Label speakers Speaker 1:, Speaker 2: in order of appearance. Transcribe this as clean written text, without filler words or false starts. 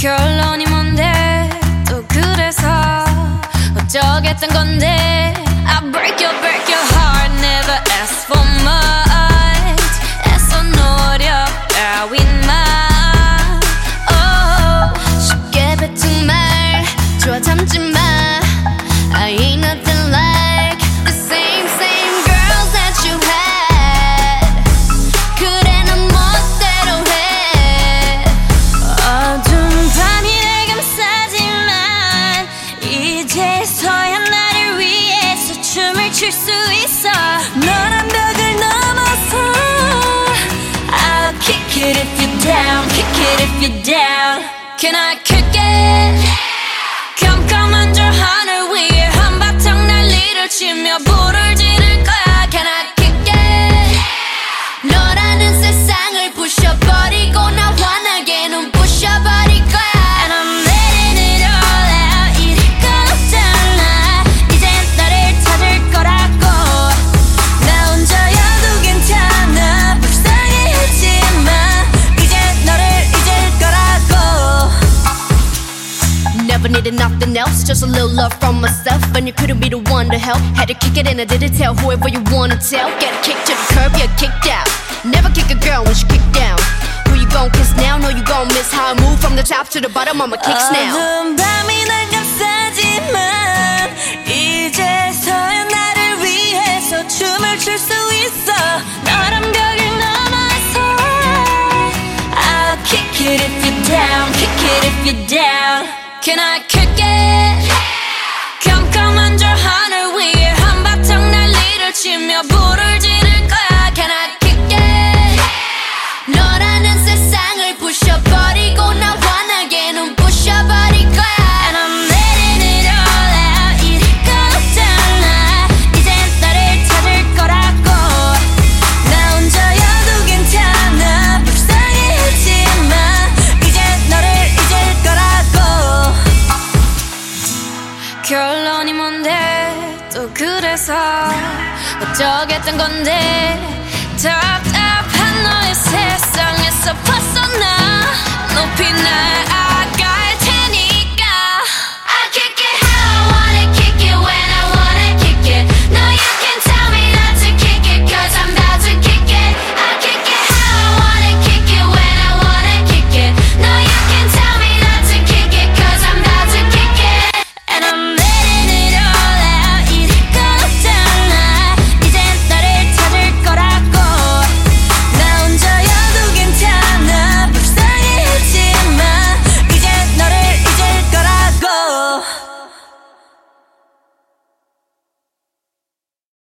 Speaker 1: 결론이 뭔데 또 그래서 어쩌겠단 건데 I break your heart never ask for much 애써 노력 따윈만 쉽게 뱉은 말 좋아 참지 마 I ain't nothing like the same girls that you had 그래 넌 멋대로 해 어두운 밤이 날 감싸지만 이제서야 나를 위해서 춤을 출 수 있어 너란 벽을 넘어서 I'll kick it if you're down kick it if you're down Can I kick it 컴컴한 저 하늘 위에 한바탕 난리를 치며 불을 지를 거야 Can I kick it 너라는 세상을 부셔버리고 나 환하게 눈 부셔버릴 거야 And I'm letting it all out 이럴 건 없잖아 이젠 너를 찾을 거라고 나 혼자여도 괜찮아 불쌍해하지마 이젠 너를 잊을 거라고 Never needed nothing else, just a little love from myself. And you couldn't be the one to help. Had to kick it and I didn't tell whoever you wanna tell. Get kicked to the curb, yeah, kicked out. Never kick a girl when she kicked down. Who you gon' kiss now? Know you gon' miss how I move from the top to the bottom of my kicks now. 어두운 밤이 날 감싸지만 이제서야 나를 위해서 춤을 출 수 있어. 너란 벽을 넘어서 I'll kick it if you're down, kick it if you're down. Can I kick it? 컴컴한 저 하늘 위에 한바탕 난리를 치며 불을 지를 거야 Can I kick it? 너라는 세상을 부셔버리고 나 환하게 눈 부셔버릴 거야 And I'm letting it all out 이럴 건 없잖아 이젠 너를 찾을 거라고 나 혼자여도 괜찮아 불쌍해하지마 이젠 너를 잊을 거라고 결론이 뭔데 또 그래서 어쩌겠단 건데